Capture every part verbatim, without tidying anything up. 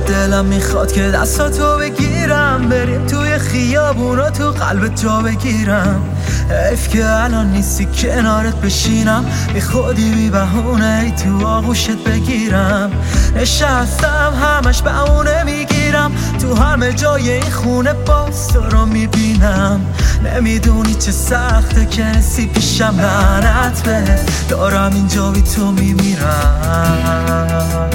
دلم میخواد که دستاتو بگیرم، بریم توی خیابونا تو قلبت جا بگیرم. حیف که الان نیستی کنارت بشینم، بی خودی بی بهونه ای تو آغوشت بگیرم. نشستم همش بهونه میگیرم، تو همه جای این خونه باز تو رو میبینم. نمیدونی چه سخته که نسی پیشم، لعنت به دارم اینجا بی تو میمیرم.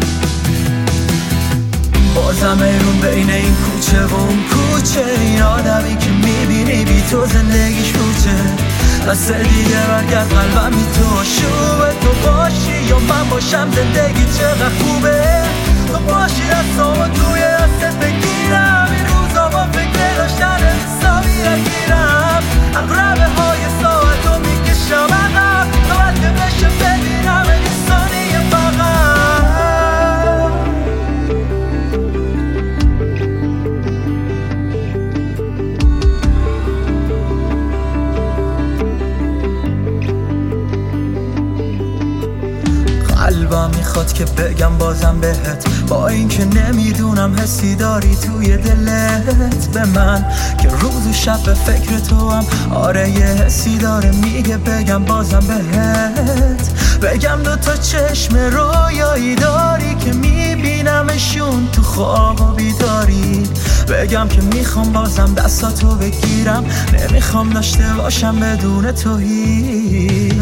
بازم ایرون بین این کوچه و اون کوچه، این آدمی که میبینی بی تو زندگیش کوچه. دست دیگه برگرد قلبم بی تو شوبه، تو باشی یا من باشم زندگی چقدر خوبه. تو باشی دستامو توی دستت بگیرم، این روزا با فکر داشتن حسابی نگیرم. اقربه های ساعتو میکشم عقب تا بعد که بشه ببینم این ثانیه فقط. قلبم میخواد که بگم بازم بهت، با اینکه نمیدونم حسی داری توی دلت به من، که روز و شب به فکر تو هم. آره یه حسی داره میگه بگم بازم بهت، بگم دوتا چشم رویایی داری که میبینمشون تو خواب و بیداری. بگم که میخوام بازم دستاتو بگیرم، نمیخوام داشته باشم بدون تو هیچ.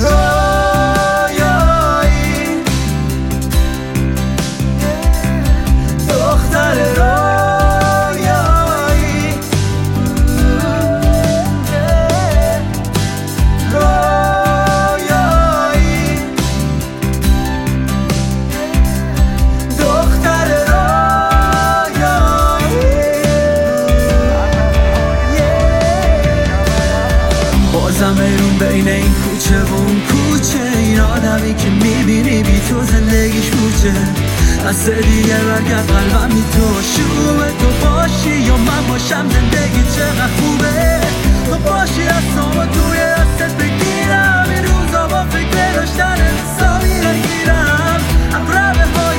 دختر رویایی، رویایی، دختر رویایی. بازم ایرون بین این کوچه و اون کوچه، این آدمی که میبینی بی تو زندگیش کوچه. دست دیگه برگرد قلبم بی تو شوبه، تو باشی یا من باشم زندگی چقدر خوبه. تو باشی دستامو توی دستت بگیرم، این روزا با فکر داشتن حسابی نگیرم. اقربه های